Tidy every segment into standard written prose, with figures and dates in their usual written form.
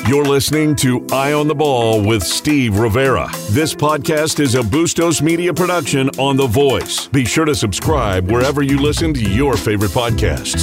You're listening to Eye on the Ball with Steve Rivera. This podcast is a Bustos Media production on The Voice. Be sure to subscribe wherever you listen to your favorite podcasts.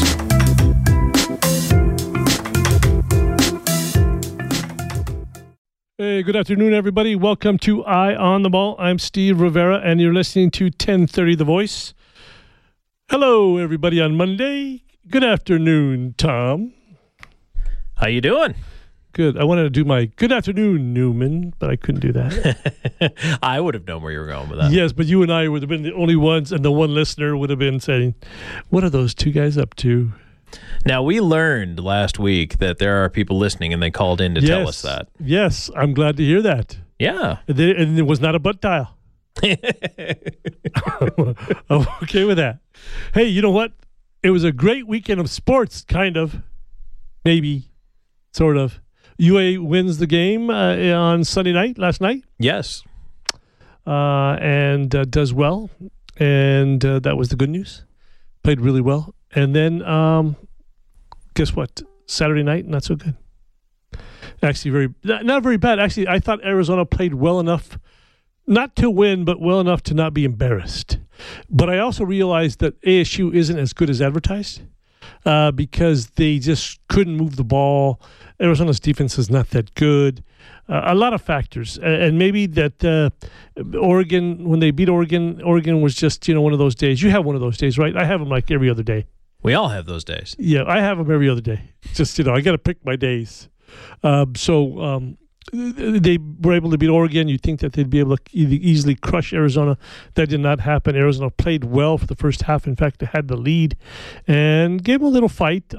Hey, good afternoon, everybody. Welcome to Eye on the Ball. I'm Steve Rivera, and you're listening to 1030 The Voice. Hello, everybody on Monday. Good afternoon, Tom. How you doing? Good. I wanted to do my good afternoon, Newman, but I couldn't do that. I would have known where you were going with that. Yes, but you and I would have been the only ones, and the one listener would have been saying, what are those two guys up to? Now, we learned last week that there are people listening, and they called in to tell us that. Yes, I'm glad to hear that. Yeah. And it was not a butt dial. I'm okay with that. Hey, you know what? It was a great weekend of sports, kind of. Maybe. Sort of. UA wins the game on Sunday night, last night. Yes. And does well. And that was the good news. Played really well. And then, guess what? Saturday night, not so good. Actually, not very bad. Actually, I thought Arizona played well enough, not to win, but well enough to not be embarrassed. But I also realized that ASU isn't as good as advertised because they just couldn't move the ball. Arizona's defense is not that good. A lot of factors. And maybe that Oregon, when they beat Oregon was just, one of those days. You have one of those days, right? I have them like every other day. We all have those days. Yeah, I have them every other day. Just, I got to pick my days. So they were able to beat Oregon. You'd think that they'd be able to easily crush Arizona. That did not happen. Arizona played well for the first half. In fact, they had the lead and gave them a little fight.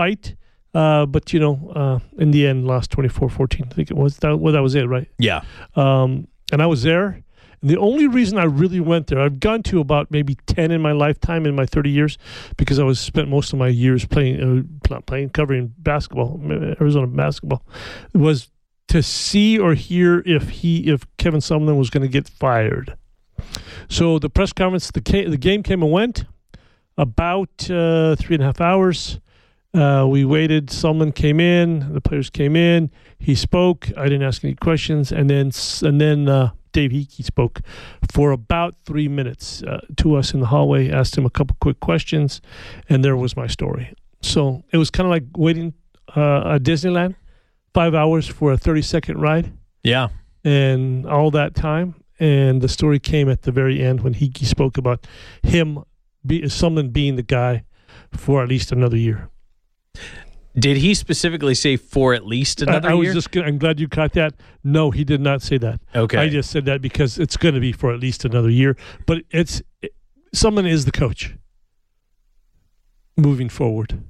But, in the end, lost 24-14. I think it was. That was it, right? Yeah. And I was there. And the only reason I really went there, I've gone to about maybe 10 in my lifetime, in my 30 years, because I spent most of my years covering basketball, Arizona basketball, was to see or hear if Kevin Sumlin was going to get fired. So the press conference, the game came and went about 3.5 hours. We waited. Sumlin came in. The players came in. He spoke. I didn't ask any questions. And then Dave Hickey spoke for about 3 minutes to us in the hallway, asked him a couple quick questions, and there was my story. So it was kind of like waiting at Disneyland, 5 hours for a 30-second ride. Yeah. And all that time. And the story came at the very end when Hickey spoke about Sumlin being the guy for at least another year. Did he specifically say for at least another year? I'm glad you caught that. No, he did not say that. Okay. I just said that because it's going to be for at least another year. But Sumlin is the coach moving forward.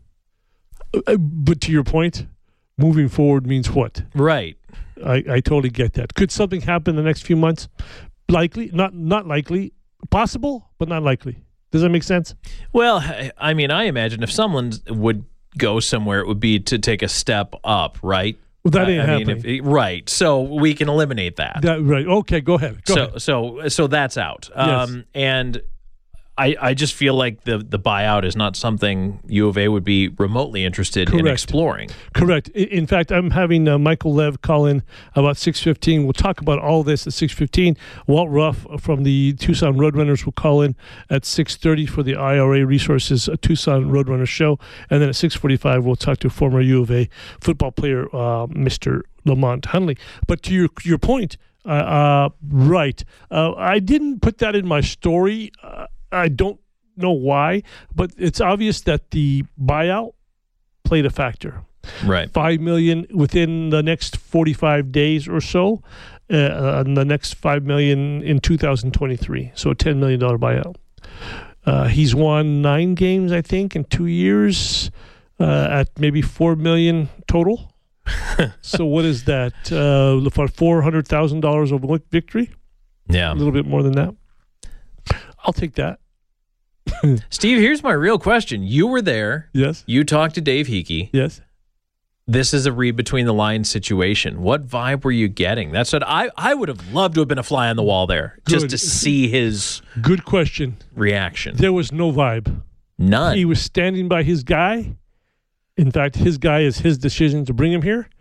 But to your point, moving forward means what? Right. I totally get that. Could something happen in the next few months? Likely, not likely. Possible, but not likely. Does that make sense? Well, I mean, I imagine if someone would go somewhere, it would be to take a step up, right? Well, that ain't happening. Right. So we can eliminate that. Right. Okay, go ahead. So that's out. Yes. And I just feel like the buyout is not something U of A would be remotely interested in exploring. Correct. In fact, I'm having Michael Lev call in about 6:15. We'll talk about all this at 6:15. Walt Ruff from the Tucson Roadrunners will call in at 6:30 for the IRA Resources Tucson Roadrunners show. And then at 6:45, we'll talk to former U of A football player, Mr. Lamont Hunley. But to your point, right. I didn't put that in my story. I don't know why, but it's obvious that the buyout played a factor. Right. $5 million within the next 45 days or so, and the next $5 million in 2023. So a $10 million buyout. He's won 9 games, I think, in 2 years at maybe $4 million total. So what is that? For $400,000 of victory? Yeah. A little bit more than that. I'll take that. Steve, here's my real question. You were there. Yes. You talked to Dave Hickey. Yes. This is a read between the lines situation. What vibe were you getting? That's what I would have loved to have been a fly on the wall there, just to see his good question reaction. There was no vibe. None. He was standing by his guy. In fact, his guy is his decision to bring him here.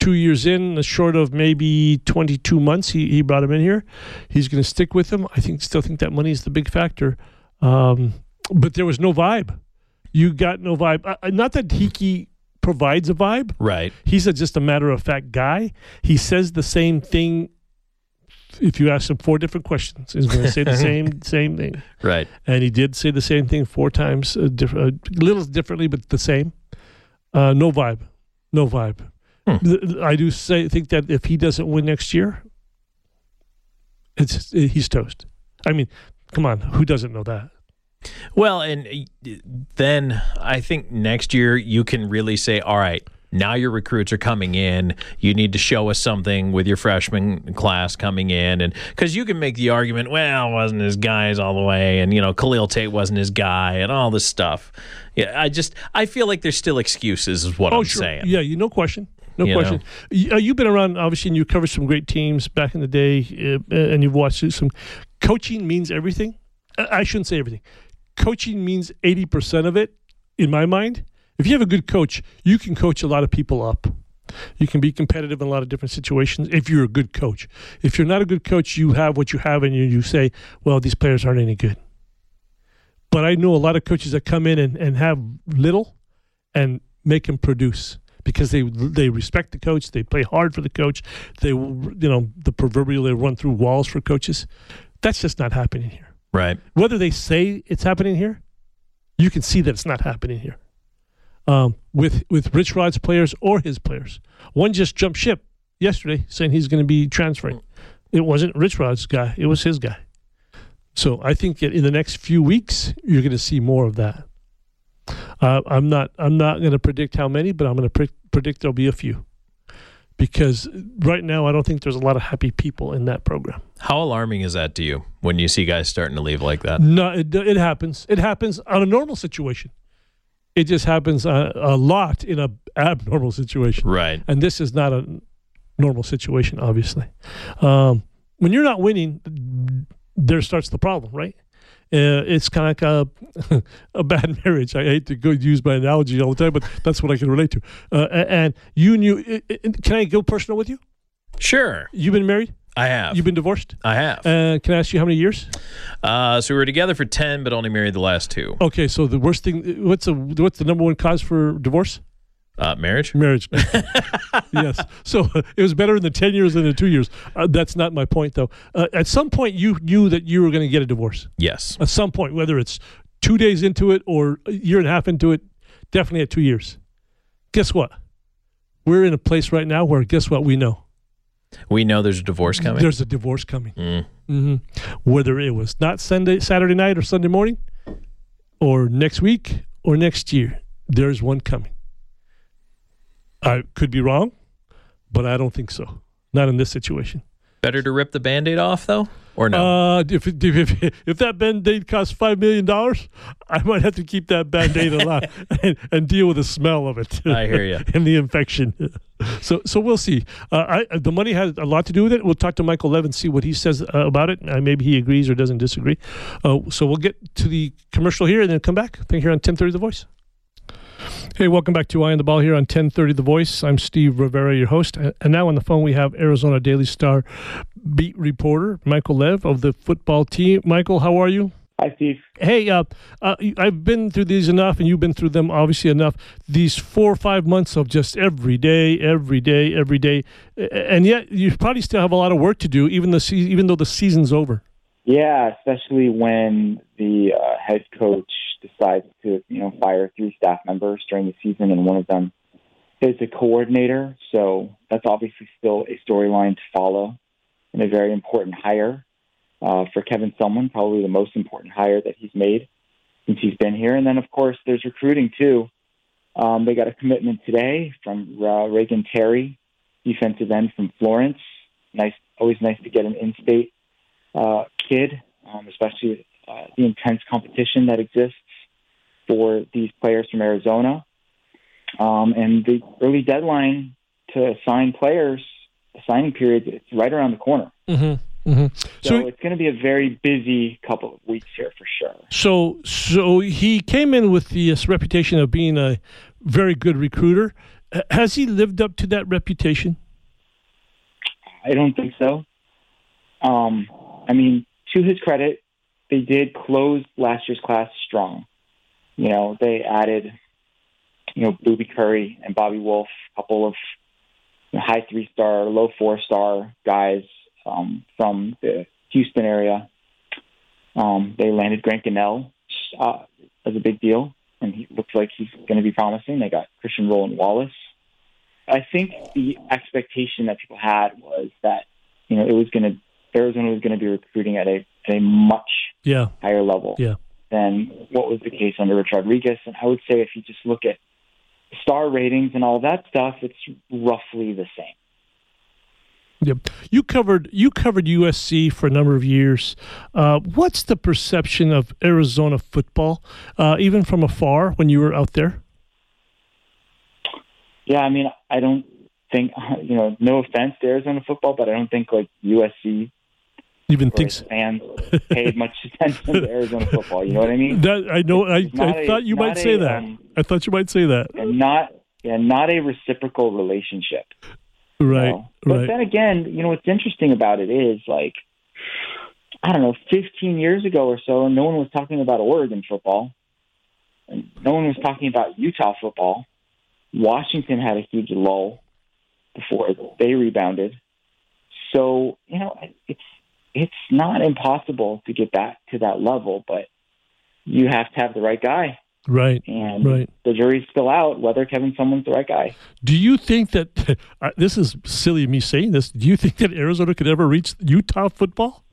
2 years in, short of maybe 22 months, he brought him in here. He's going to stick with him. Still think that money is the big factor. But there was no vibe. You got no vibe. Not that Hickey provides a vibe. Right. He's just a matter-of-fact guy. He says the same thing. If you ask him 4 different questions, he's going to say the same thing. Right. And he did say the same thing 4 times, a little differently, but the same. No vibe. No vibe. I do think that if he doesn't win next year, he's toast. I mean, come on, who doesn't know that? Well, and then I think next year you can really say, all right, now your recruits are coming in. You need to show us something with your freshman class coming in. And because you can make the argument, well, wasn't his guys all the way. And, Khalil Tate wasn't his guy and all this stuff. Yeah, I feel like there's still excuses is what I'm saying. Yeah, no question. No question. You've been around, obviously, and you covered some great teams back in the day, and you've watched some. Coaching means everything. I shouldn't say everything. Coaching means 80% of it, in my mind. If you have a good coach, you can coach a lot of people up. You can be competitive in a lot of different situations if you're a good coach. If you're not a good coach, you have what you have, and you say, well, these players aren't any good. But I know a lot of coaches that come in and have little and make them produce. Because they respect the coach, they play hard for the coach, the proverbial they run through walls for coaches. That's just not happening here. Right. Whether they say it's happening here, you can see that it's not happening here. With Rich Rod's players or his players, one just jumped ship yesterday, saying he's going to be transferring. It wasn't Rich Rod's guy; it was his guy. So I think that in the next few weeks, you're going to see more of that. I'm not going to predict how many, but I'm going to predict there'll be a few. Because right now, I don't think there's a lot of happy people in that program. How alarming is that to you when you see guys starting to leave like that? No, it happens. It happens on a normal situation. It just happens a lot in an abnormal situation. Right. And this is not a normal situation, obviously. When you're not winning, there starts the problem, right? It's kind of like a bad marriage. I hate to use my analogy all the time, but that's what I can relate to. And you knew. Can I go personal with you? Sure. You've been married? I have. You've been divorced? I have. Can I ask you how many years? So we were together for 10, but only married the last 2. Okay, so the worst thing. What's the number one cause for divorce? Marriage? Marriage. Yes. So it was better in the 10 years than the 2 years. That's not my point, though. At some point, you knew that you were going to get a divorce. Yes. At some point, whether it's 2 days into it or a year and a half into it, definitely at 2 years. Guess what? We're in a place right now where, guess what? We know. We know there's a divorce coming. There's a divorce coming. Mm-hmm. Whether it was not Saturday night or Sunday morning, or next week or next year, there's one coming. I could be wrong, but I don't think so. Not in this situation. Better to rip the Band-Aid off, though, or no? If that Band-Aid costs $5 million, I might have to keep that Band-Aid alive and deal with the smell of it. I hear you. And the infection. So we'll see. The money has a lot to do with it. We'll talk to Michael Lev and see what he says about it. Maybe he agrees or doesn't disagree. So we'll get to the commercial here and then come back. Think here on 1030 The Voice. Hey, welcome back to Eye on the Ball here on 1030 The Voice. I'm Steve Rivera, your host. And now on the phone we have Arizona Daily Star beat reporter Michael Lev of the football team. Michael, how are you? Hi, Steve. Hey, I've been through these enough, and you've been through them obviously enough. These 4 or 5 months of just every day, and yet you probably still have a lot of work to do, even though the season's over. Yeah, especially when the head coach decides to, fire 3 staff members during the season, and one of them is a coordinator. So that's obviously still a storyline to follow, and a very important hire for Kevin Sumlin, probably the most important hire that he's made since he's been here. And then, of course, there's recruiting too. They got a commitment today from Reagan Terry, defensive end from Florence. Always nice to get an in-state kid, especially the intense competition that exists for these players from Arizona. And the early deadline to sign players, the signing period, it's right around the corner. Mm-hmm. Mm-hmm. So it's going to be a very busy couple of weeks here for sure. So he came in with the reputation of being a very good recruiter. Has he lived up to that reputation? I don't think so. I mean, to his credit, they did close last year's class strong. You know, they added, Booby Curry and Bobby Wolf, a couple of high 3-star, low 4-star guys from the Houston area. They landed Grant Gunnell as a big deal, and he looks like he's going to be promising. They got Christian Roland Wallace. I think the expectation that people had was that Arizona was going to be recruiting at a much higher level than what was the case under Rich Rodriguez. And I would say if you just look at star ratings and all that stuff, it's roughly the same. Yep. You covered USC for a number of years. What's the perception of Arizona football, even from afar when you were out there? Yeah, I mean, I don't think, no offense to Arizona football, but I don't think USC even thinks fans paid much attention to Arizona football. You know what I mean? That I know. I thought you might say that. I thought you might say that. And not a reciprocal relationship. Right. But then again, what's interesting about it is 15 years ago or so, no one was talking about Oregon football, and no one was talking about Utah football. Washington had a huge lull before they rebounded. So, it's not impossible to get back to that level, but you have to have the right guy. Right. And the jury's still out whether Kevin Sumlin's the right guy. Do you think that, this is silly of me saying this, do you think that Arizona could ever reach Utah football?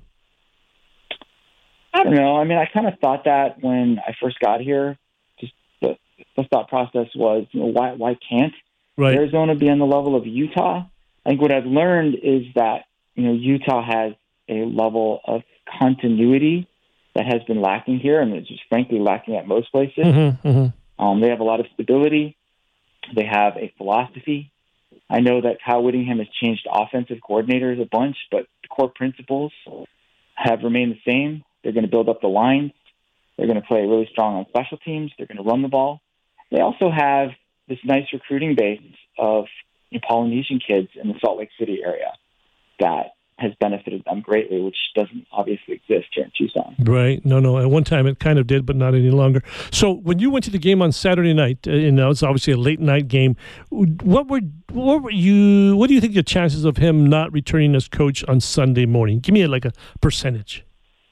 I don't know. I mean, I kind of thought that when I first got here. Just the thought process was, why can't Arizona be on the level of Utah? I think what I've learned is that, Utah has a level of continuity that has been lacking here, and it's just frankly lacking at most places. They have a lot of stability. They have a philosophy. I know that Kyle Whittingham has changed offensive coordinators a bunch, but the core principles have remained the same. They're going to build up the lines. They're going to play really strong on special teams. They're going to run the ball. They also have this nice recruiting base of Polynesian kids in the Salt Lake City area that has benefited them greatly, which doesn't obviously exist here in Tucson. Right. No. At one time it kind of did, but not any longer. So when you went to the game on Saturday night, it's obviously a late night game. What do you think the chances of him not returning as coach on Sunday morning? Give me a percentage.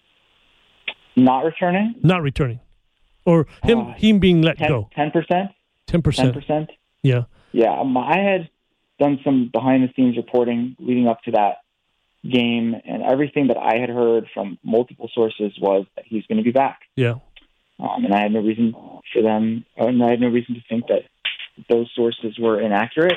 Not returning? Not returning. Or him being let go. 10%? 10%. Yeah. Yeah. I had done some behind-the-scenes reporting leading up to that game, and everything that I had heard from multiple sources was that he's going to be back. Yeah. And I had no reason to think that those sources were inaccurate.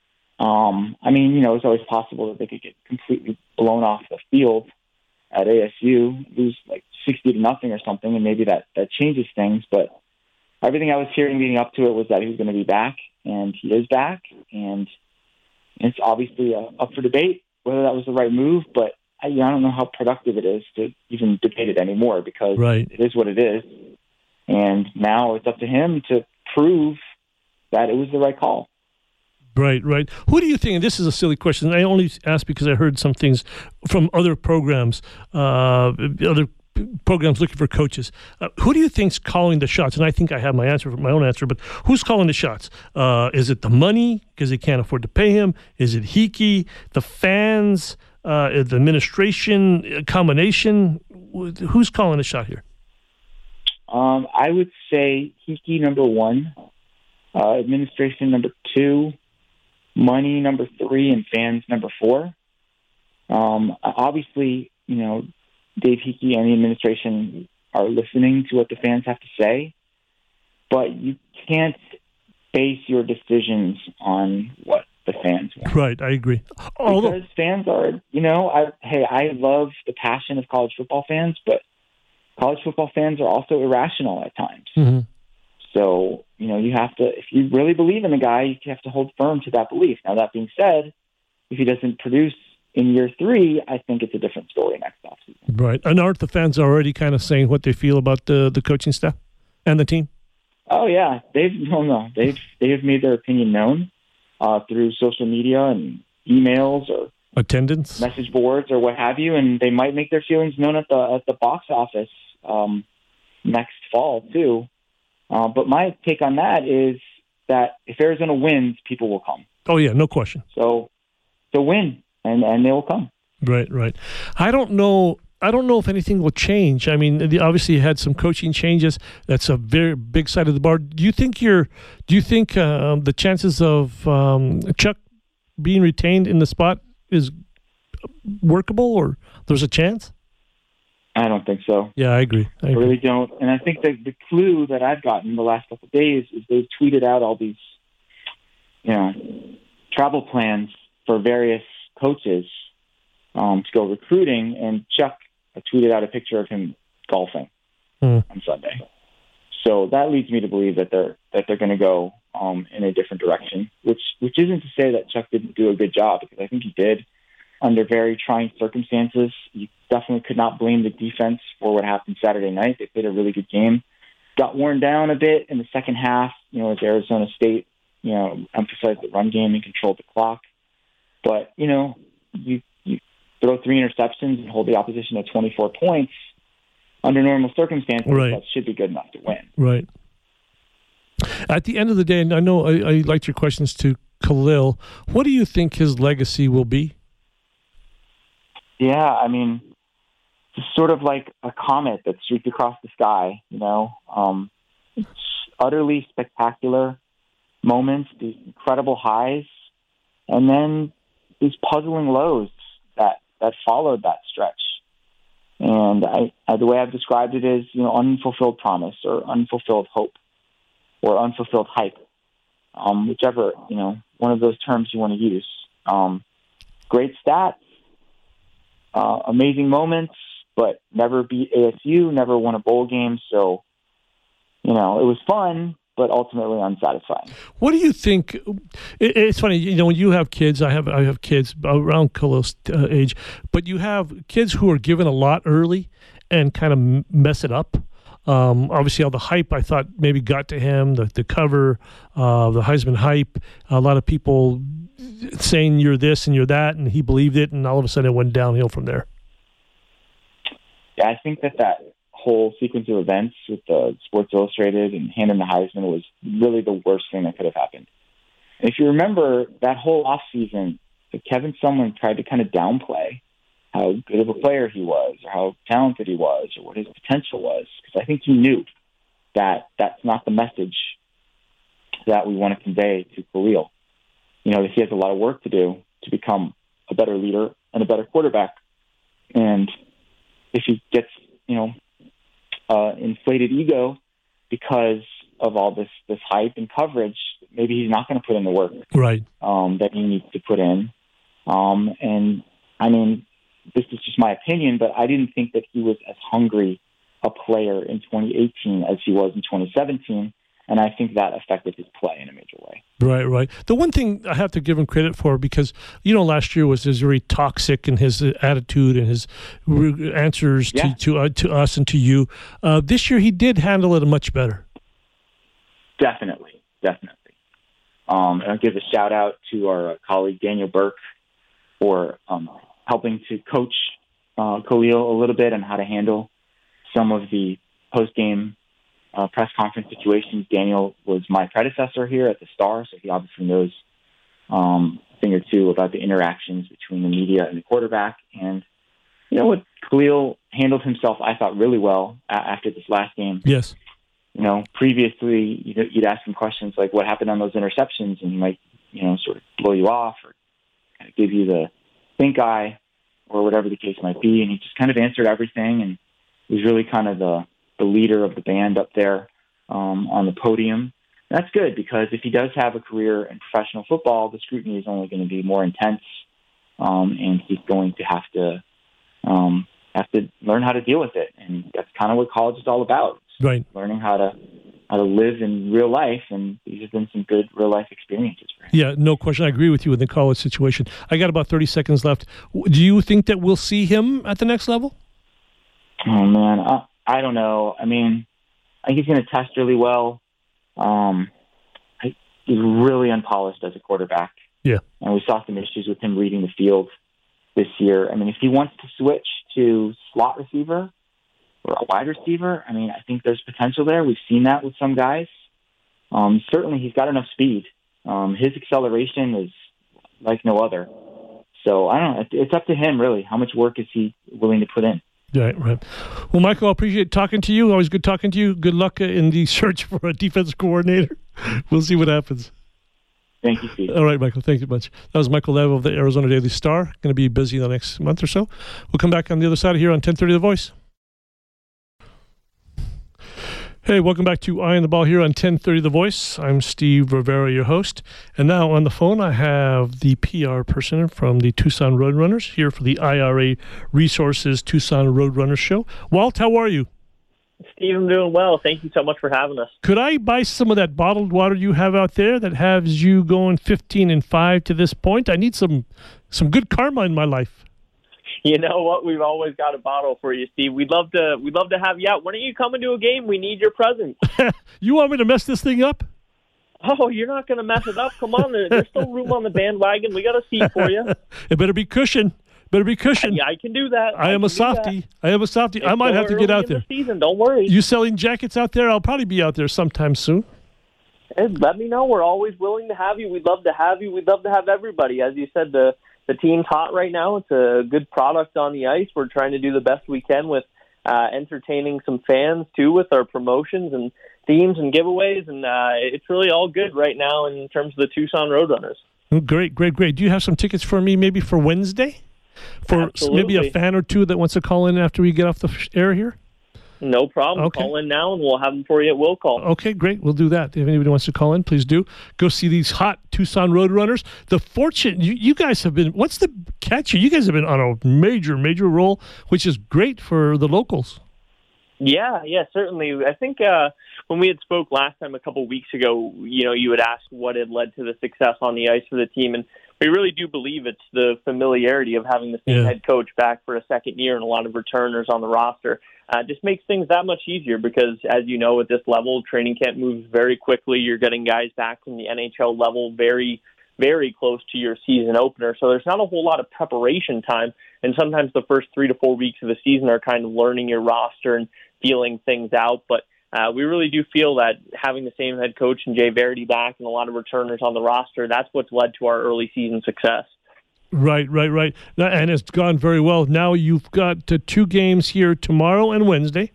I mean, it's always possible that they could get completely blown off the field at ASU, lose 60-0 or something, and maybe that changes things. But everything I was hearing leading up to it was that he was going to be back, and he is back, and it's obviously up for debate whether that was the right move, but I don't know how productive it is to even debate it anymore because it is what it is. And now it's up to him to prove that it was the right call. Right. Who do you think, and this is a silly question, I only ask because I heard some things from other programs looking for coaches. Who do you think's calling the shots? And I think I have my own answer, but who's calling the shots? Is it the money because they can't afford to pay him? Is it Hickey, the fans, the administration, a combination? Who's calling the shot here? I would say Hickey number 1, administration number 2, money number 3, and fans number 4. Obviously, Dave Hickey and the administration are listening to what the fans have to say, but you can't base your decisions on what the fans want. Right, I agree. Because fans are, I love the passion of college football fans, but college football fans are also irrational at times. Mm-hmm. So, you have to, if you really believe in the guy, you have to hold firm to that belief. Now, that being said, if he doesn't produce in year 3, I think it's a different story next offseason. Right. And aren't the fans already kind of saying what they feel about the coaching staff and the team? Oh, yeah. They've made their opinion known. through social media and emails or attendance, message boards, or what have you, and they might make their feelings known at the box office next fall too. But my take on that is that if Arizona wins, people will come. Oh yeah, no question. So win, and they will come. Right. I don't know if anything will change. I mean, obviously you had some coaching changes. That's a very big side of the bar. Do you think the chances of Chuck being retained in the spot is workable, or there's a chance? I don't think so. Yeah, I agree. I really don't. And I think that the clue that I've gotten the last couple of days is they've tweeted out all these, travel plans for various coaches to go recruiting, and Chuck tweeted out a picture of him golfing on Sunday. So that leads me to believe that they're going to go in a different direction, which isn't to say that Chuck didn't do a good job, because I think he did under very trying circumstances. You definitely could not blame the defense for what happened Saturday night. They played a really good game. Got worn down a bit in the second half, as Arizona State, emphasized the run game and controlled the clock. But, you throw 3 interceptions and hold the opposition to 24 points under normal circumstances, right. That should be good enough to win. Right. At the end of the day, and I know I liked your questions to Khalil, what do you think his legacy will be? Yeah, I mean, it's sort of like a comet that streaks across the sky, It's utterly spectacular moments, these incredible highs, and then these puzzling lows that followed that stretch. And the way I've described it is, unfulfilled promise or unfulfilled hope or unfulfilled hype, whichever, one of those terms you want to use. Great stats, amazing moments, but never beat ASU, never won a bowl game. So, it was fun, but ultimately unsatisfying. What do you think? It's funny, when you have kids, I have kids around Khalil's age, but you have kids who are given a lot early and kind of mess it up. Obviously, all the hype I thought maybe got to him, the cover, the Heisman hype, a lot of people saying you're this and you're that, and he believed it, and all of a sudden it went downhill from there. Yeah, I think that whole sequence of events with the Sports Illustrated and handing the Heisman was really the worst thing that could have happened. And if you remember that whole offseason, Kevin Sumlin tried to kind of downplay how good of a player he was or how talented he was or what his potential was, because I think he knew that that's not the message that we want to convey to Khalil. That he has a lot of work to do to become a better leader and a better quarterback. And if he gets, inflated ego because of all this hype and coverage, maybe he's not going to put in the work right that he needs to put in. And I mean, this is just my opinion, but I didn't think that he was as hungry a player in 2018 as he was in 2017. And I think that affected his play in a major way. Right. The one thing I have to give him credit for, because, last year was very toxic in his attitude and his answers to us and to you. This year he did handle it much better. Definitely. I'll give a shout out to our colleague Daniel Burke for helping to coach Khalil a little bit on how to handle some of the post-game press conference situations. Daniel was my predecessor here at the Star, so he obviously knows a thing or two about the interactions between the media and the quarterback. And what Khalil handled himself, I thought, really well after this last game. Yes. Previously, you'd ask him questions like, what happened on those interceptions? And he might, sort of blow you off or kind of give you the stink eye or whatever the case might be. And he just kind of answered everything, and he was really kind of the leader of the band up there on the podium. That's good, because if he does have a career in professional football, the scrutiny is only going to be more intense, and he's going to have to learn how to deal with it. And that's kind of what college is all about. Right. Learning how to live in real life, and these have been some good real life experiences for him. Yeah, no question. I agree with you in the college situation. I got about 30 seconds left. Do you think that we'll see him at the next level? Oh, man. I don't know. I mean, I think he's going to test really well. he's really unpolished as a quarterback. Yeah. And we saw some issues with him reading the field this year. I mean, if he wants to switch to slot receiver or a wide receiver, I mean, I think there's potential there. We've seen that with some guys. Certainly, he's got enough speed. His acceleration is like no other. So, I don't know. It's up to him, really. How much work is he willing to put in? Right. Well, Michael, I appreciate talking to you. Always good talking to you. Good luck in the search for a defense coordinator. We'll see what happens. Thank you, Steve. All right, Michael. Thank you much. That was Michael Lev of the Arizona Daily Star. Going to be busy the next month or so. We'll come back on the other side here on 1030 The Voice. Hey, welcome back to Eye on the Ball here on 1030 The Voice. I'm Steve Rivera, your host. And now on the phone, I have the PR person from the Tucson Roadrunners here for the IRA Resources Tucson Roadrunners show. Walt, how are you? Steve, I'm doing well. Thank you so much for having us. Could I buy some of that bottled water you have out there that has you going 15-5 to this point? I need some good karma in my life. You know what? We've always got a bottle for you, Steve. We'd love to have you out. When are you coming to a game? We need your presence. You want me to mess this thing up? Oh, you're not going to mess it up. Come on. There's still room on the bandwagon. We got a seat for you. It better be cushion. Yeah, I can do that. I am a softie. I might have to get out there. Season, don't worry. You selling jackets out there? I'll probably be out there sometime soon. Hey, let me know. We're always willing to have you. We'd love to have you. We'd love to have everybody. As you said, the team's hot right now. It's a good product on the ice. We're trying to do the best we can with entertaining some fans, too, with our promotions and themes and giveaways. And it's really all good right now in terms of the Tucson Roadrunners. Oh, great. Do you have some tickets for me maybe for Wednesday? For Absolutely. Maybe a fan or two that wants to call in after we get off the air here? No problem. Okay. Call in now, and we'll have them for you at will call. Okay, great. We'll do that. If anybody wants to call in, please do. Go see these hot Tucson Roadrunners. The fortune, you guys have been, what's the catch here? You guys have been on a major role, which is great for the locals. Yeah, certainly. I think when we had spoke last time a couple weeks ago, you had asked what had led to the success on the ice for the team, and we really do believe it's the familiarity of having the same head coach back for a second year and a lot of returners on the roster. Just makes things that much easier because, as you know, at this level, training camp moves very quickly. You're getting guys back from the NHL level very, very close to your season opener. So there's not a whole lot of preparation time. And sometimes the first 3 to 4 weeks of the season are kind of learning your roster and feeling things out. But we really do feel that having the same head coach and Jay Verity back and a lot of returners on the roster, that's what's led to our early season success. Right. And it's gone very well. Now you've got 2 games here tomorrow and Wednesday.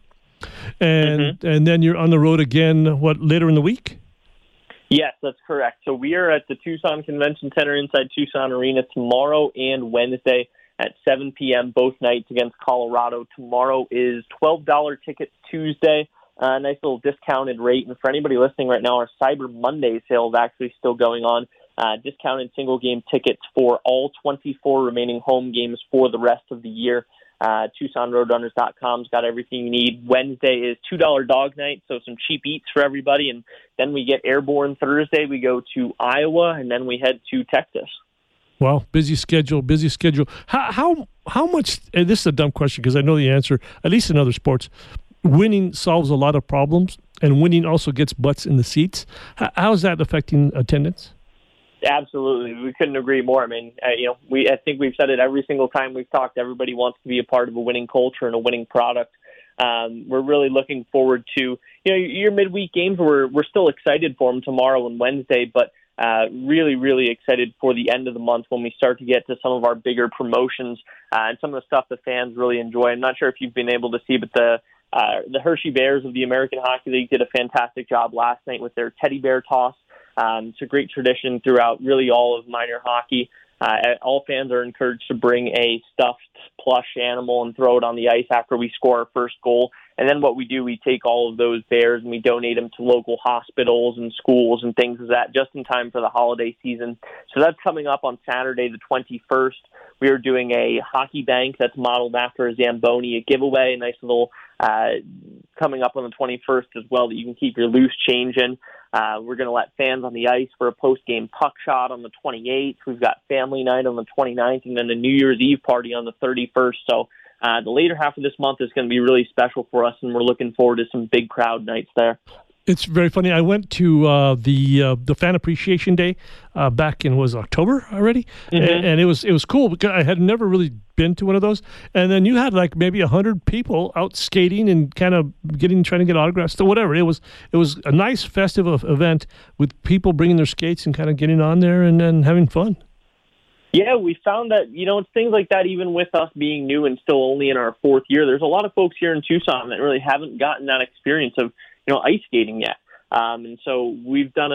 And then you're on the road again, later in the week? Yes, that's correct. So we are at the Tucson Convention Center inside Tucson Arena tomorrow and Wednesday at 7 p.m. both nights against Colorado. Tomorrow is $12 tickets Tuesday. Nice little discounted rate. And for anybody listening right now, our Cyber Monday sale is actually still going on. Discounted single-game tickets for all 24 remaining home games for the rest of the year. TucsonRoadrunners.com's got everything you need. Wednesday is $2 dog night, so some cheap eats for everybody. And then we get airborne Thursday. We go to Iowa, and then we head to Texas. Wow, busy schedule. How much, and this is a dumb question because I know the answer, at least in other sports, winning solves a lot of problems, and winning also gets butts in the seats. How is that affecting attendance? Absolutely. We couldn't agree more. I mean, I think we've said it every single time we've talked. Everybody wants to be a part of a winning culture and a winning product. We're really looking forward to, your midweek games. We're still excited for them tomorrow and Wednesday, but really, really excited for the end of the month when we start to get to some of our bigger promotions and some of the stuff the fans really enjoy. I'm not sure if you've been able to see, but the Hershey Bears of the American Hockey League did a fantastic job last night with their teddy bear toss. It's a great tradition throughout really all of minor hockey. All fans are encouraged to bring a stuffed plush animal and throw it on the ice after we score our first goal. And then what we do, we take all of those bears and we donate them to local hospitals and schools and things like that just in time for the holiday season. So that's coming up on Saturday, the 21st. We are doing a hockey bank that's modeled after a Zamboni, a giveaway, a nice little coming up on the 21st as well that you can keep your loose change in. We're going to let fans on the ice for a post-game puck shot on the 28th. We've got family night on the 29th and then the New Year's Eve party on the 31st. So the later half of this month is going to be really special for us, and we're looking forward to some big crowd nights there. It's very funny. I went to the Fan Appreciation Day back in October already, and it was cool because I had never really been to one of those. And then you had like maybe 100 people out skating and kind of trying to get autographs or whatever. It was a nice festive event with people bringing their skates and kind of getting on there and then having fun. Yeah, we found that, it's things like that, even with us being new and still only in our fourth year, there's a lot of folks here in Tucson that really haven't gotten that experience of, ice skating yet. And so we've done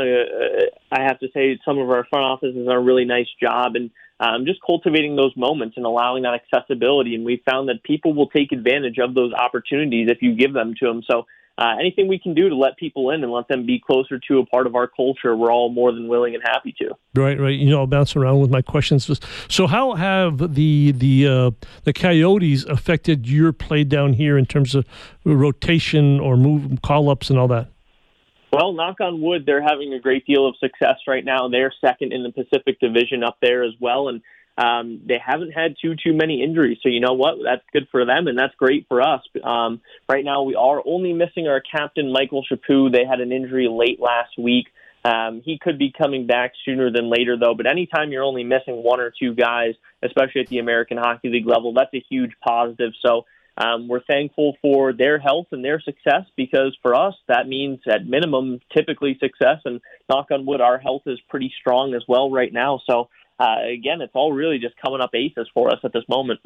I have to say, some of our front offices have done a really nice job and just cultivating those moments and allowing that accessibility. And we found that people will take advantage of those opportunities if you give them to them. So anything we can do to let people in and let them be closer to a part of our culture, we're all more than willing and happy to. Right. I'll bounce around with my questions. So how have the Coyotes affected your play down here in terms of rotation or move call-ups and all that? Well, knock on wood, they're having a great deal of success right now. They're second in the Pacific Division up there as well, and they haven't had too many injuries. So you know what? That's good for them, and that's great for us. Right now, we are only missing our captain, Michael Chaput. They had an injury late last week. He could be coming back sooner than later, though. But anytime you're only missing one or two guys, especially at the American Hockey League level, that's a huge positive. So we're thankful for their health and their success because for us, that means at minimum, typically success. And knock on wood, our health is pretty strong as well right now. So again, it's all really just coming up aces for us at this moment.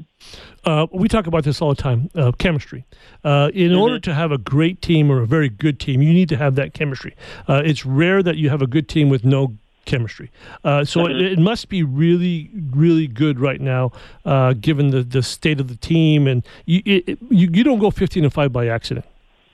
We talk about this all the time, chemistry. In order to have a great team or a very good team, you need to have that chemistry. It's rare that you have a good team with no chemistry. So it must be really, really good right now, given the state of the team. And you don't go 15-5 by accident.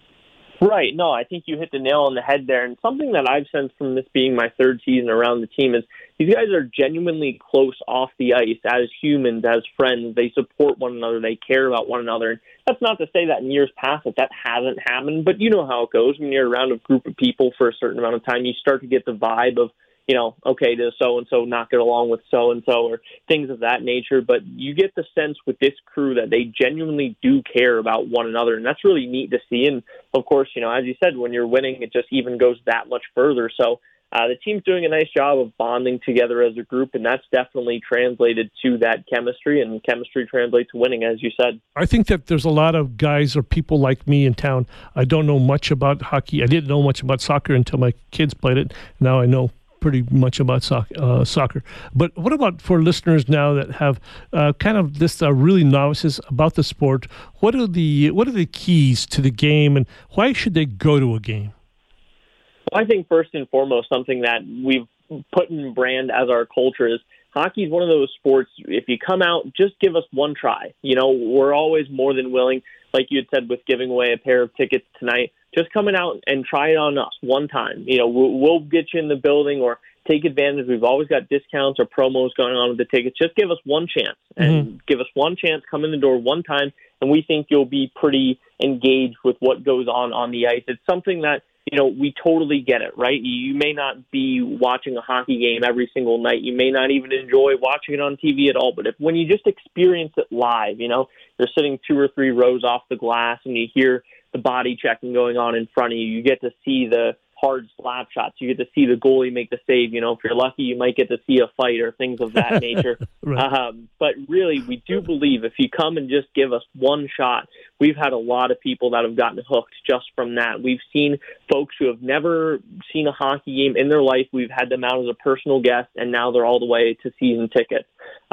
Right. No, I think you hit the nail on the head there. And something that I've sensed from this being my third season around the team is these guys are genuinely close off the ice as humans, as friends. They support one another. They care about one another. And that's not to say that in years past that hasn't happened, but you know how it goes. When you're around a group of people for a certain amount of time, you start to get the vibe of, okay, does so-and-so not get along with so-and-so or things of that nature. But you get the sense with this crew that they genuinely do care about one another, and that's really neat to see. And, of course, as you said, when you're winning, it just even goes that much further. So the team's doing a nice job of bonding together as a group, and that's definitely translated to that chemistry, and chemistry translates to winning, as you said. I think that there's a lot of guys or people like me in town. I don't know much about hockey. I didn't know much about soccer until my kids played it. Now I know pretty much about soccer. But what about for listeners now that have kind of this really novices about the sport? What are the keys to the game, and why should they go to a game? Well, I think first and foremost, something that we've put in brand as our culture is hockey is one of those sports. If you come out, just give us one try. We're always more than willing. Like you had said with giving away a pair of tickets tonight, just coming out and try it on us one time. We'll get you in the building or take advantage. We've always got discounts or promos going on with the tickets. Just give us one chance and give us one chance, come in the door one time, and we think you'll be pretty engaged with what goes on the ice. It's something that, we totally get it, right? You may not be watching a hockey game every single night. You may not even enjoy watching it on TV at all. But when you just experience it live, you're sitting 2 or 3 rows off the glass and you hear the body checking going on in front of you. You get to see the hard slap shots. You get to see the goalie make the save. If you're lucky, you might get to see a fight or things of that nature. Right. But really, we do believe if you come and just give us one shot, we've had a lot of people that have gotten hooked just from that. We've seen folks who have never seen a hockey game in their life. We've had them out as a personal guest, and now they're all the way to season tickets.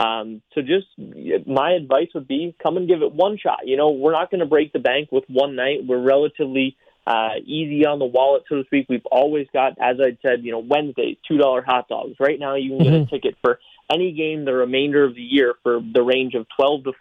So just my advice would be come and give it one shot. We're not going to break the bank with one night. We're relatively easy on the wallet, so to speak. We've always got, as I said, Wednesdays, $2 hot dogs. Right now you can get a ticket for any game the remainder of the year for the range of $12 to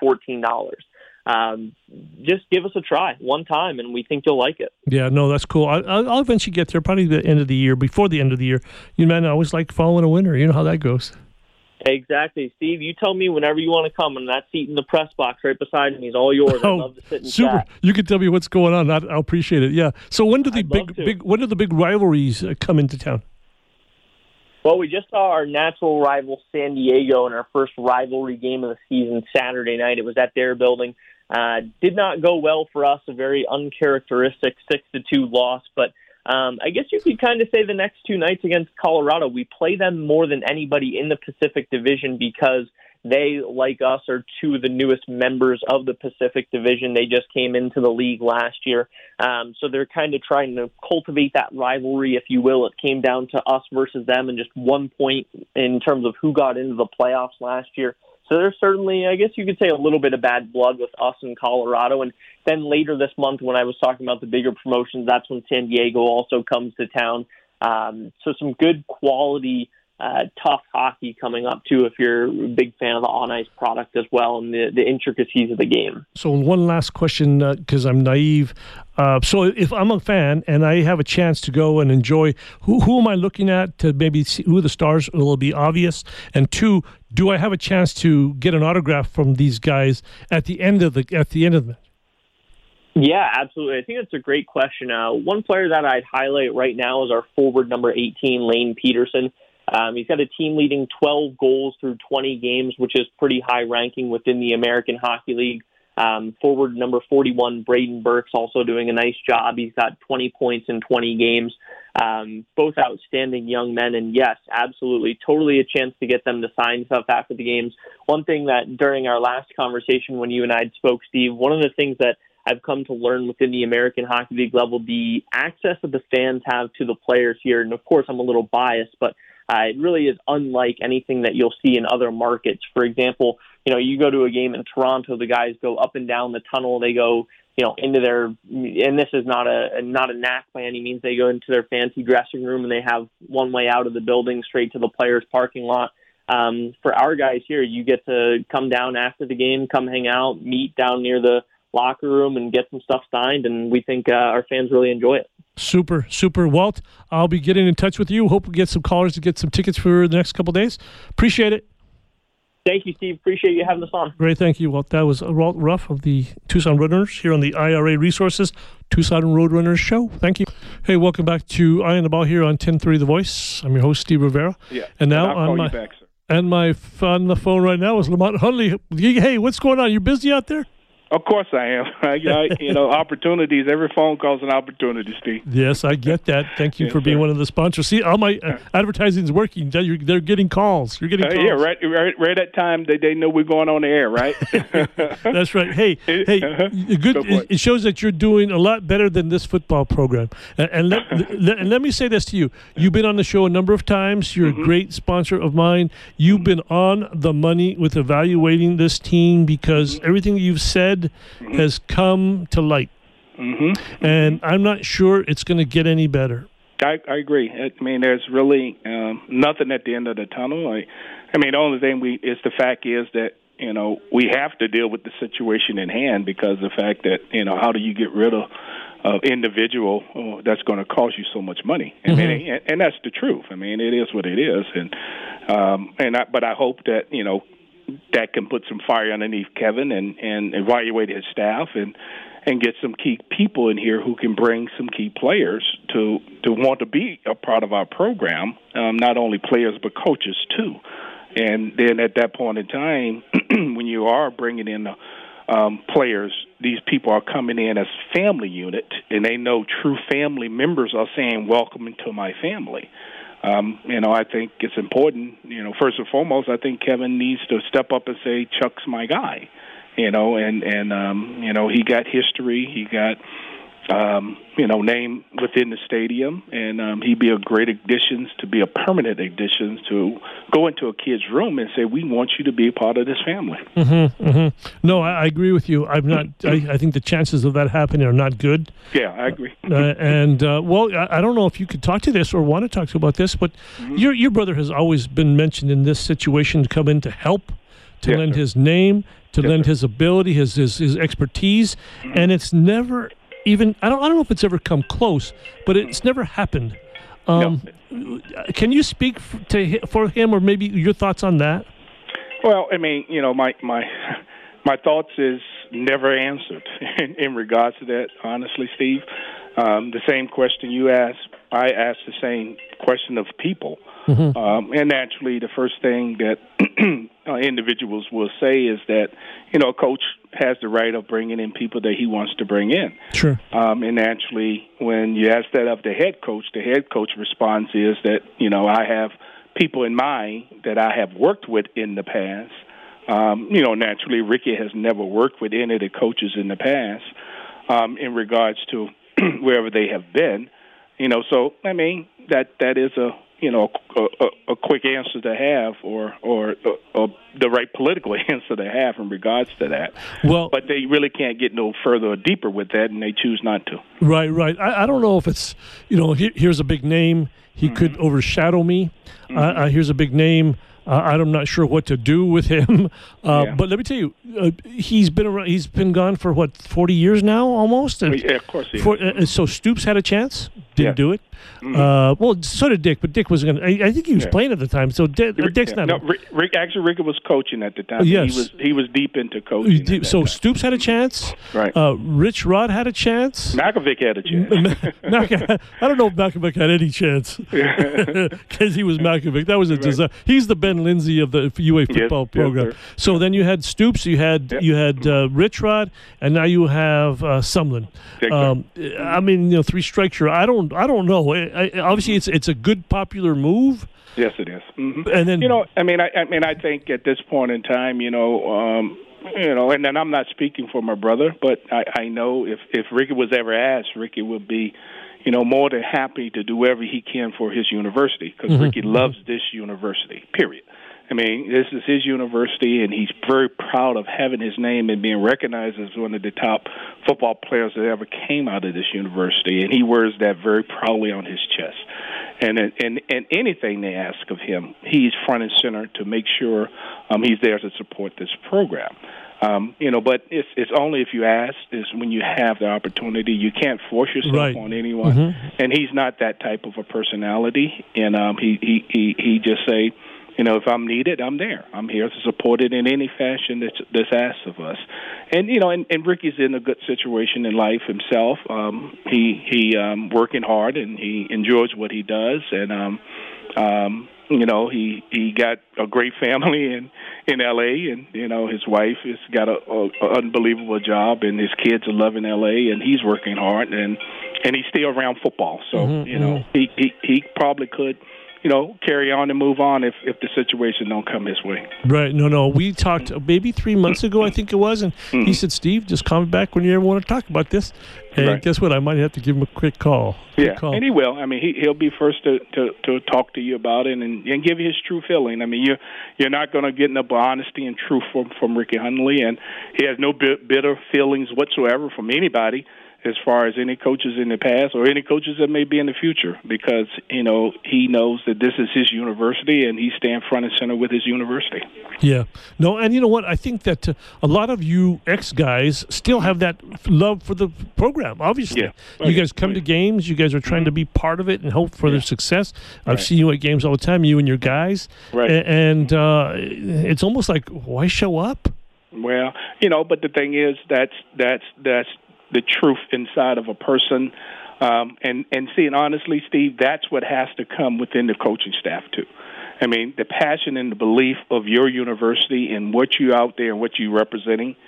$14. Just give us a try one time, and we think you'll like it. Yeah, no, that's cool. I'll eventually get there, probably the end of the year, before the end of the year. I always like following a winner. You know how that goes. Exactly. Steve, you tell me whenever you want to come, and that seat in the press box right beside me is all yours. I'd love to sit and super. chat. You can tell me what's going on. I'll appreciate it. Yeah. So when do the big rivalries come into town? Well, we just saw our natural rival San Diego in our first rivalry game of the season Saturday night. It was at their building. Did not go well for us, a very uncharacteristic 6-2 loss, but I guess you could kind of say the next two nights against Colorado, we play them more than anybody in the Pacific Division because they, like us, are two of the newest members of the Pacific Division. They just came into the league last year. So they're kind of trying to cultivate that rivalry, if you will. It came down to us versus them and just 1 point in terms of who got into the playoffs last year. So there's certainly, I guess you could say, a little bit of bad blood with us in Colorado. And then later this month, when I was talking about the bigger promotions, that's when San Diego also comes to town. So some good quality, tough hockey coming up, too, if you're a big fan of the on-ice product as well and the intricacies of the game. So one last question, because I'm naive. So if I'm a fan and I have a chance to go and enjoy, who am I looking at to maybe see who the stars will be obvious? And two, do I have a chance to get an autograph from these guys at the end of the Yeah, absolutely. I think that's a great question. One player that I'd highlight right now is our forward number 18, Lane Peterson. He's got a team-leading 12 goals through 20 games, which is pretty high ranking within the American Hockey League. Forward number 41, Braden Burke's also doing a nice job. He's got 20 points in 20 games. Both outstanding young men, and yes, absolutely, totally a chance to get them to sign stuff after the games. One thing that during our last conversation when you and I spoke, Steve, one of the things that I've come to learn within the American Hockey League level, the access that the fans have to the players here, and of course I'm a little biased, but it really is unlike anything that you'll see in other markets. For example, you go to a game in Toronto, the guys go up and down the tunnel, they go, into their, and this is not a knack by any means, they go into their fancy dressing room and they have one way out of the building straight to the players' parking lot. For our guys here, you get to come down after the game, come hang out, meet down near the locker room and get some stuff signed, and we think our fans really enjoy it. Super. Walt, I'll be getting in touch with you. Hope we get some callers to get some tickets for the next couple of days. Appreciate it. Thank you, Steve. Appreciate you having us on. Great. Thank you, Walt. That was Walt Ruff of the Tucson Roadrunners here on the IRA Resources Tucson Roadrunners Show. Thank you. Hey, welcome back to Eye on the Ball here on 1030 The Voice. I'm your host, Steve Rivera. Yeah. And now on my on the phone right now is Lamont Hundley. Hey, what's going on? You busy out there? Of course I am. Opportunities. Every phone call is an opportunity, Steve. Yes, I get that. Thank you for being one of the sponsors. See, all my advertising is working. They're getting calls. You're getting calls. Yeah, right at time they know we're going on the air, right? That's right. Hey, good. It shows that you're doing a lot better than this football program. And let me say this to you. You've been on the show a number of times. You're a great sponsor of mine. You've been on the money with evaluating this team because everything you've said has come to light. And I'm not sure it's going to get any better. I agree. I mean, there's really nothing at the end of the tunnel. The only thing is the fact is that, we have to deal with the situation in hand because the fact that, how do you get rid of individual that's going to cost you so much money? And that's the truth. It is what it is. But I hope that, that can put some fire underneath Kevin and evaluate his staff and get some key people in here who can bring some key players to want to be a part of our program, not only players but coaches too. And then at that point in time, when you are bringing in players, these people are coming in as family unit, and they know true family members are saying, welcome into my family. I think it's important, first and foremost, I think Kevin needs to step up and say, Chuck's my guy, he got history, he got, name within the stadium, and he'd be a great addition to be a permanent addition to go into a kid's room and say, we want you to be a part of this family. No, I agree with you. I think the chances of that happening are not good. Yeah, I agree. I don't know if you could talk to this or want to talk to about this, but your brother has always been mentioned in this situation to come in to help, to lend his name, to lend his ability, his expertise, and it's never even, I don't know if it's ever come close, but it's never happened. No. Can you speak for him, or maybe your thoughts on that? Well, my thoughts is never answered in regards to that, honestly, Steve. The same question you asked, I asked the same question of people. And naturally, the first thing that individuals will say is that, Coach has the right of bringing in people that he wants to bring in. Sure. And naturally, when you ask that of the head coach response is that, I have people in mind that I have worked with in the past. Naturally, Ricky has never worked with any of the coaches in the past in regards to wherever they have been. So, I mean, that is a quick answer to have or the right political answer to have in regards to that. Well, but they really can't get no further or deeper with that, and they choose not to. Right. I don't know if it's, here's a big name. He could overshadow me. Here's a big name. I'm not sure what to do with him. But let me tell you, he's been around. He's been gone for 40 years now, almost. And yeah, of course. So Stoops had a chance, didn't do it. Well, so did Dick, but Dick was going. I think he was playing at the time. So Dick's not. No, Ricky was coaching at the time. Yes, he was deep into coaching. So Stoops had a chance. Right. Rich Rod had a chance. Makovic had a chance. I don't know if Makovic had any chance because he was Makovic. That was a disaster. He's the Ben Lindsay of the UA football program. Yes, so then you had Stoops, you had Rich Rod, and now you have Sumlin. I mean, 3 strikes. I don't know. Obviously, it's a good popular move. Yes, it is. Mm-hmm. And then I think at this point in time, and then I'm not speaking for my brother, but I know if Ricky was ever asked, Ricky would be, more than happy to do whatever he can for his university because Ricky loves this university, period. I mean, this is his university, and he's very proud of having his name and being recognized as one of the top football players that ever came out of this university, and he wears that very proudly on his chest. And anything they ask of him, he's front and center to make sure he's there to support this program. But it's only if you ask is when you have the opportunity. You can't force yourself on anyone, and he's not that type of a personality. And he just say, if I'm needed, I'm there. I'm here to support it in any fashion that's asked of us. And and Ricky's in a good situation in life himself. He working hard and he enjoys what he does, and he got a great family in LA, and his wife has got a unbelievable job, and his kids are loving LA, and he's working hard, and he's still around football. So he probably could carry on and move on if the situation don't come his way. Right. No. We talked maybe 3 months ago, I think it was, and he said, Steve, just call me back when you ever want to talk about this. And guess what? I might have to give him a quick call. And he will. I mean, he'll be first to talk to you about it and give you his true feeling. I mean, you're not going to get enough honesty and truth from Ricky Hundley, and he has no bitter feelings whatsoever from anybody as far as any coaches in the past or any coaches that may be in the future, because, he knows that this is his university and he's staying front and center with his university. Yeah. No, and you know what? I think that a lot of you ex-guys still have that love for the program, obviously. Yeah. You guys come to games. You guys are trying to be part of it and hope for their success. I've seen you at games all the time, you and your guys. Right. And it's almost like, why show up? Well, but the thing is, that's the truth inside of a person. And seeing honestly, Steve, that's what has to come within the coaching staff too. I mean, the passion and the belief of your university and what you out there and what you representing,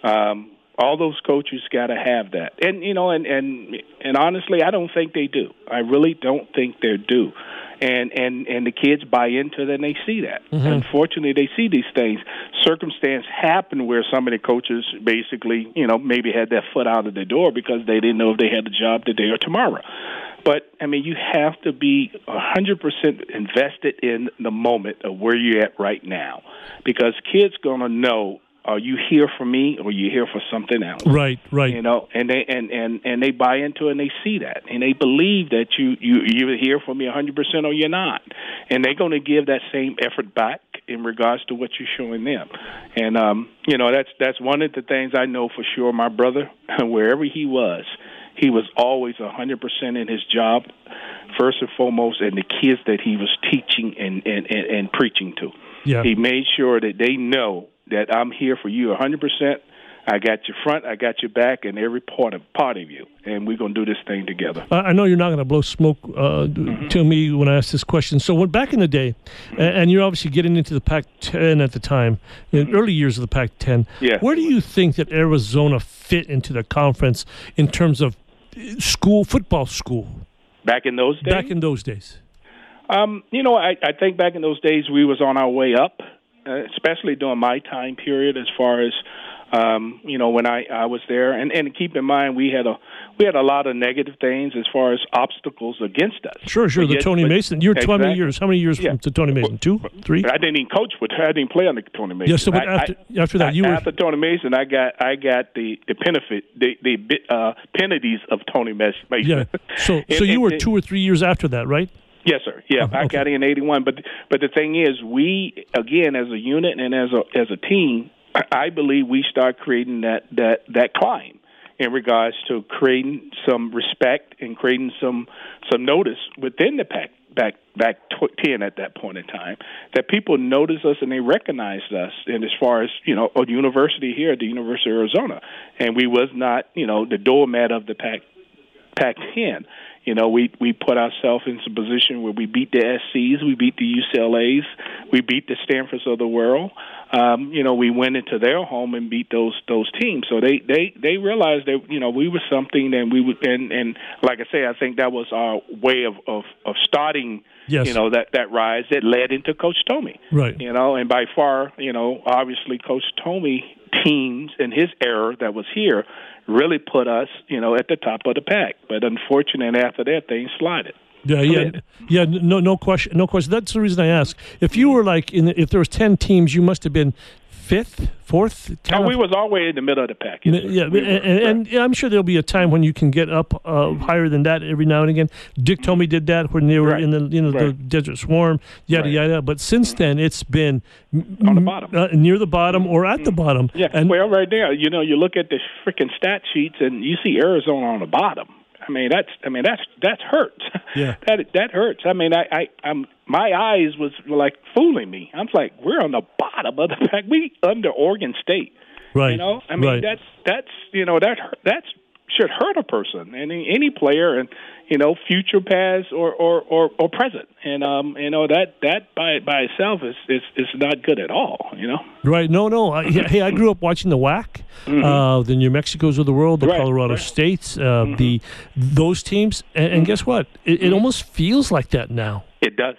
all those coaches got to have that. And, and honestly, I don't think they do. I really don't think they do. And the kids buy into that and they see that. Unfortunately, they see these things. Circumstance happen where some of the coaches basically, maybe had their foot out of the door because they didn't know if they had a job today or tomorrow. But, I mean, you have to be 100% invested in the moment of where you're at right now, because kids going to know, are you here for me or are you here for something else? Right. And they buy into it and they see that. And they believe that you're here for me 100% or you're not. And they're going to give that same effort back in regards to what you're showing them. And, that's one of the things I know for sure. My brother, wherever he was always 100% in his job, first and foremost, and the kids that he was teaching and preaching to. Yeah. He made sure that they know that I'm here for you 100%. I got your front, I got your back, and every part of you, and we're going to do this thing together. I know you're not going to blow smoke to me when I ask this question. So back in the day, and you're obviously getting into the Pac-10 at the time, in early years of the Pac-10, where do you think that Arizona fit into the conference in terms of football school? Back in those days? Back in those days. I think back in those days we was on our way up, especially during my time period as far as, when I was there. And keep in mind, we had a lot of negative things as far as obstacles against us. Sure. The Tony Mason. You're 20 years. How many years from to Tony Mason? 2, 3? I didn't even coach with her. I didn't play under Tony Mason. Yes, so but after that, you were after Tony Mason. I got the benefit, the penalties of Tony Mason. Yeah. So you were 2 or 3 years after that, right? Yes, sir. Yeah, I got in 81. But the thing is, we again as a unit and as a team, I believe we start creating that climb in regards to creating some respect and creating some notice within the back 10 at that point in time, that people notice us and they recognize us. And as far as a university here at the University of Arizona, and we was not the doormat of the Pac-10. We put ourselves in a position where we beat the SCs, we beat the UCLAs, we beat the Stanfords of the world. We went into their home and beat those teams. So they realized that we were something, and we would. And like I say, I think that was our way of starting. Yes. That rise that led into Coach Tomey. Right. And by far, obviously Coach Tomey teams and his era that was here really put us, at the top of the pack. But unfortunately, after that, things slided. Yeah. No question. That's the reason I ask. If you were if there was 10 teams, you must have been 5th, 4th. We was always in the middle of the pack. And I'm sure there'll be a time when you can get up higher than that every now and again. Dick Tomey did that when they were in the Desert Swarm, yada. But since then, it's been on the bottom, near the bottom, or at the bottom. Yeah, right there. You look at the freaking stat sheets and you see Arizona on the bottom. That hurts. Yeah, that hurts. My eyes was like fooling me. I was like, we're on the bottom of the pack. We under Oregon State. Right. Right. That should hurt a person, any player, and future, past, or present. And that by itself is not good at all. Right. No. I grew up watching the WAC, the New Mexicos of the world, the Colorado States, those teams, and guess what? It almost feels like that now. It does.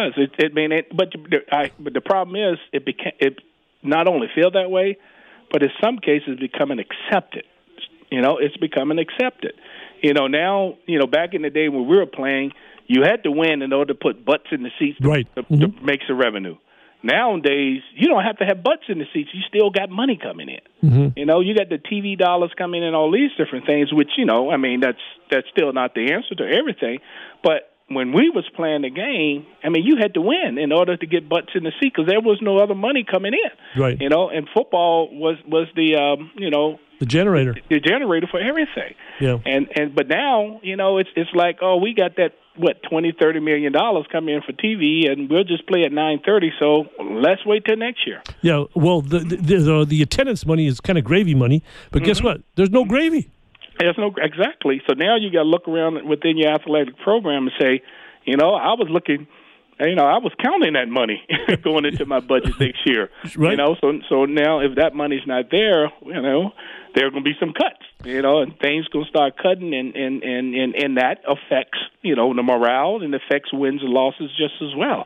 But the problem is, it not only feel that way, but in some cases becoming accepted. It's becoming accepted. Now, back in the day when we were playing, you had to win in order to put butts in the seats to make some revenue. Nowadays, you don't have to have butts in the seats. You still got money coming in. You got the TV dollars coming in, all these different things, which, that's still not the answer to everything. But when we was playing the game, you had to win in order to get butts in the seat because there was no other money coming in. Right. And football was the the generator. The generator for everything. Yeah. But now, it's like, we got that $20-30 million coming in for TV, and we'll just play at 9:30. So let's wait till next year. Yeah. Well, the attendance money is kind of gravy money, but guess what? There's no gravy. Exactly. So now you got to look around within your athletic program and say, I was looking. I was counting that money going into my budget next year. Right. So now if that money's not there, there are going to be some cuts. And things going to start cutting, and that affects the morale and affects wins and losses just as well.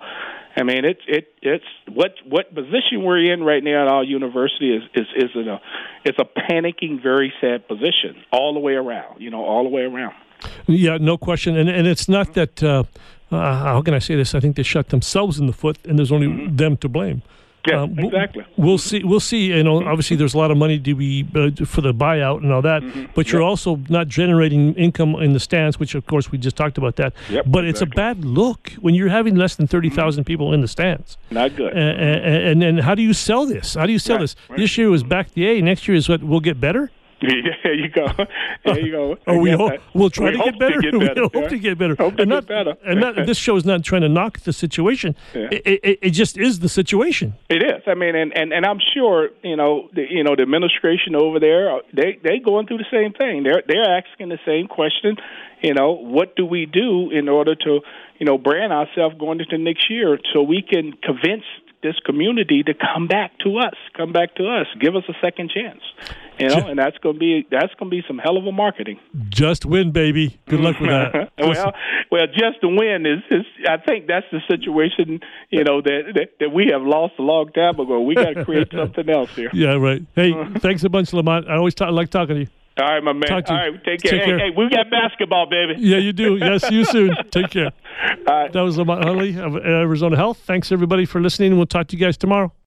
It's what position we're in right now at our university is a panicking, very sad position all the way around. All the way around. Yeah, no question, and it's not that. How can I say this? I think they shot themselves in the foot, and there's only them to blame. Yeah, exactly. We'll see. Obviously, there's a lot of money to be for the buyout and all that, but you're also not generating income in the stands, which, of course, we just talked about that. Yep, but it's a bad look when you're having less than 30,000 people in the stands. Not good. And then how do you sell this? This? Right. This year was back to A. Next year is what will get better? There you go. There you go. We'll try to get better. We hope to get better. Hope to get better. This show is not trying to knock the situation. Yeah. It just is the situation. It is. I mean, and I'm sure the administration over there, they going through the same thing. They're asking the same question. What do we do in order to brand ourselves going into next year so we can convince this community to come back to us, give us a second chance, and that's going to be some hell of a marketing. Just win, baby. Good luck with that. well, just to win is I think that's the situation, that we have lost a long time ago. We got to create something else here. Yeah, right. Hey, thanks a bunch, Lamont. I always like talking to you. All right, my man. All right, take care. Hey, we got basketball, baby. Yeah, you do. Yes, see you soon. Take care. All right. That was Lamont Hunley of Arizona Health. Thanks, everybody, for listening. We'll talk to you guys tomorrow.